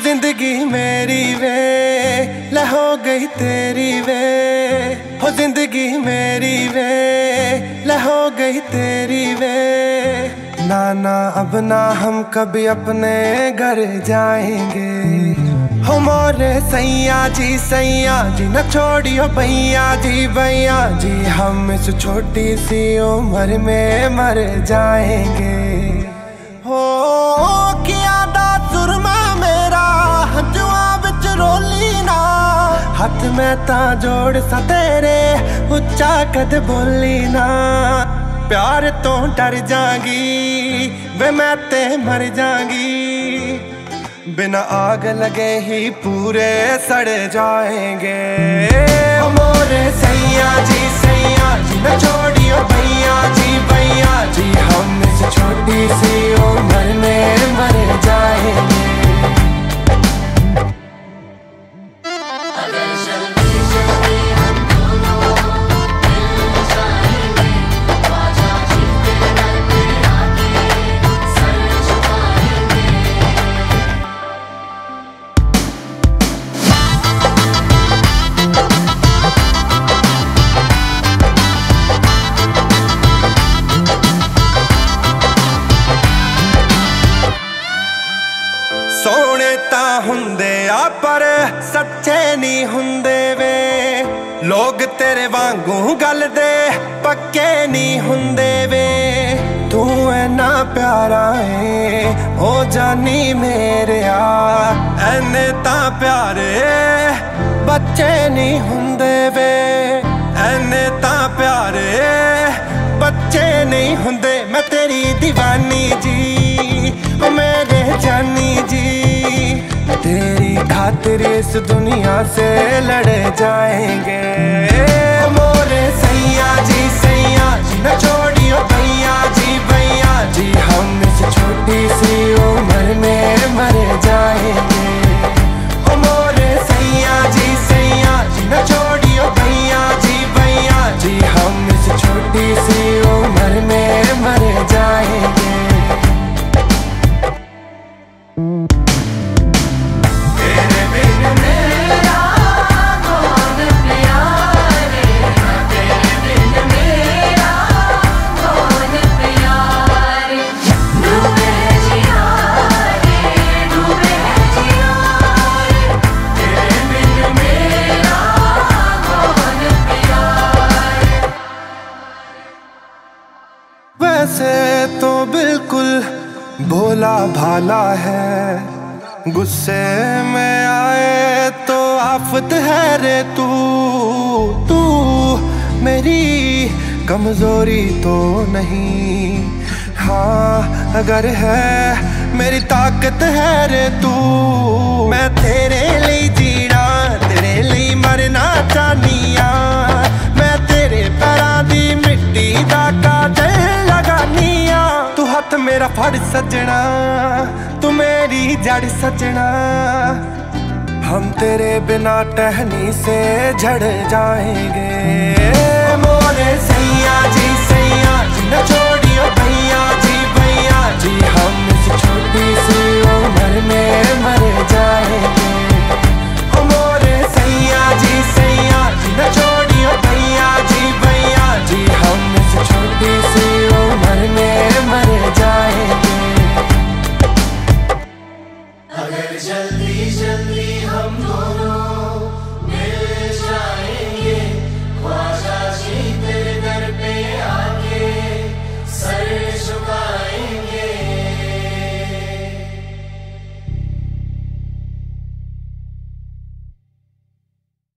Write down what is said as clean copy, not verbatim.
जिंदगी मेरी वे ले हो गई तेरी वे, हो जिंदगी मेरी वे ले हो गई तेरी वे। ना ना अब ना हम कभी अपने घर जाएंगे, हो मोरे सैया जी न छोड़ियो भैया जी, हम इस छोटी सी उम्र में मर जाएंगे। हो किया दा सुरमा मेरा हंजुआ बिच रोली ना, हाथ में ता जोड़ सा तेरे उच्चा कद बोली ना। प्यार तो डर जागी वे मैं ते मर जागी, बिना आग लगे ही पूरे सड़ जाएंगे। मोरे सैया जी न छोड़ियो भैया जी, हम इस छोटी सी उम्र में मर जाएंगे। सोने ता हुंदे आ पर सच्चे नहीं हुंदे वे, लोग तेरे वांगू गल दे पक्के नहीं हुंदे वे। तू ऐना प्यारा है हो जानी मेरे आ, ऐने ता प्यारे बच्चे नहीं हुंदे वे, ऐने ता प्यारे बच्चे नहीं हुंदे। मैं तेरी दीवानी जी ओ मेरे जानी जी, तेरी खातिर इस दुनिया से लड़ जाएंगे। मोरे सैया जी न छोड़ियो भैया जी, हम इस छोटी सी उम्र में मर जाएंगे। मोरे सैया जी न छोड़ियो भैया जी, हम इस छोटी सी उम्र में मर जाएंगे। वैसे तो बिल्कुल भोला भाला है, गुस्से में आए तो आफत है रे तू। मेरी कमजोरी तो नहीं, हाँ अगर है मेरी ताकत है रे तू। मैं तेरे लिए जीना तेरे लिए मरना चाहनिया, मैं तेरे पैरां दी मिट्टी दा काजल लगानिया। तू हाथ मेरा फड़ सजना, तू मेरी जड़ सजना, हम तेरे बिना टहनी से झड़ जाएंगे। मोरे सैया जी न छोड़ियो भैया जी, हम इस छोटी सी उम्र में मर जाएंगे। मोरे सैया जी न छोड़ियो भैया जी, हम इस छोटी सी उम्र में मर जाएंगे। अगर जल्दी जल्दी हम दोनों मिल जाएं